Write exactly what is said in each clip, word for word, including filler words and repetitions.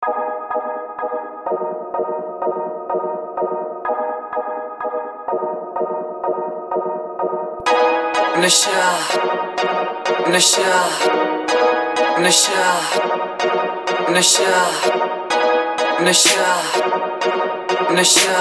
नशा नशा नशा नशा नशा नशा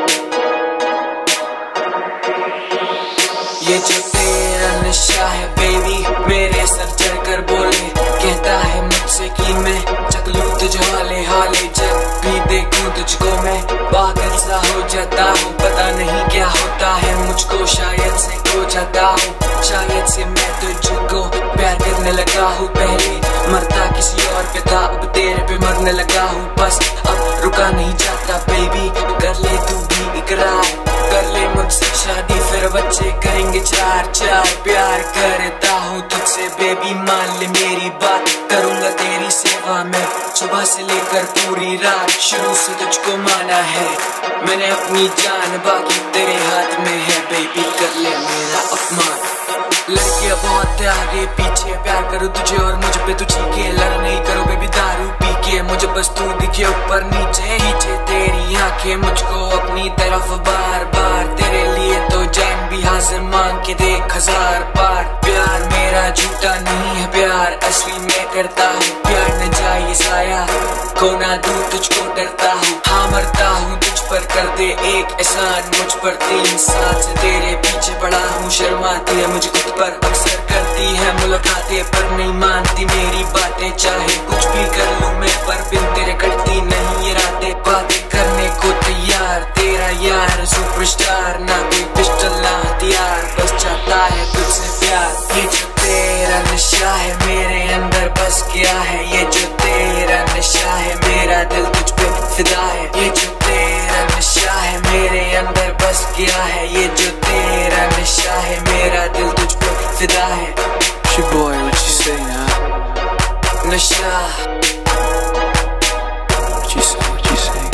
ये जो तेरा नशा है बेबी, मेरे सर चढ़कर बोले, कहता है मुझसे कि मैं चकलू तुझ हाले हाले। जब भी देखूं तुझको मैं पागल सा हो जाता हूँ, पता नहीं क्या होता है मुझको, शायद से खो जाता हूँ, शायद से मैं तुझको प्यार करने लगा हूँ। पहले मरता किसी और पे था, अब तेरे पे मरने लगा हूँ। बस अब रुका नहीं जाता बेबी, कर ले तू भी इकरार, कर ले मुझसे शादी, फिर बच्चे करेंगे चार चार। प्यार करता हूँ तुझसे बेबी, मान ले मेरी बात, करूँगा तेरी सेवा मैं सुबह से लेकर पूरी रात। शुरू से तुझको माना है मैंने अपनी जान, बाकी तेरे हाथ में है बेबी, कर ले मेरा अपमान। लड़कियां बहुत आगे पीछे, प्यार करूँ तुझे और मुझ पे तुझी के, लड़ नहीं करो बेबी दारू पी के, मुझे बस तू दिखे ऊपर नीचे नीचे। तेरी आंखें मुझको अपनी तरफ बार बार, तेरे लिए तो जान भी हाजिर मांग के देख हजार बार। प्यार मेरा झूठा नहीं है, प्यार असली मैं करता हूँ, प्यार न जाए साया को ना दूं तुझको डरता हूँ। हाँ मरता हूँ तुझ पर, कर दे एक एहसान मुझ पर, तीन साल से तेरे पीछे पड़ा हूँ, शर्माती है मुझे खुद पर, अक्सर करती है मुलाकातें पर नहीं मानती मेरी बातें, चाहे कुछ भी कर लूँ मैं पर बिन तेरे कटती नहीं ये रातें। बातें करने को तैयार तेरा यार सुपरस्टार, ना कोई पिस्टल ना हथियार, बस चाहता है तुझसे प्यार। ये जो तेरा नशा है मेरे अंदर बस गया है, ये जो तेरा नशा है मेरा दिल तुझ पे फिदा है, ये जो तेरा नशा है मेरे अंदर बस गया है, ये जो तेरा नशा है मेरा दिल तुझ पे फिदा है। It's your boy, what you say now? नशा What you say, what you say?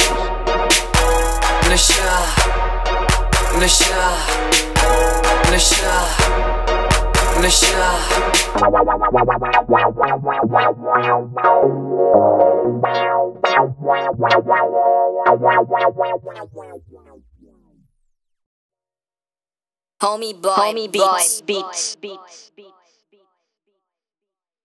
नशा नशा नशा नशा Homie boy, homie beats, beats, beats, beats.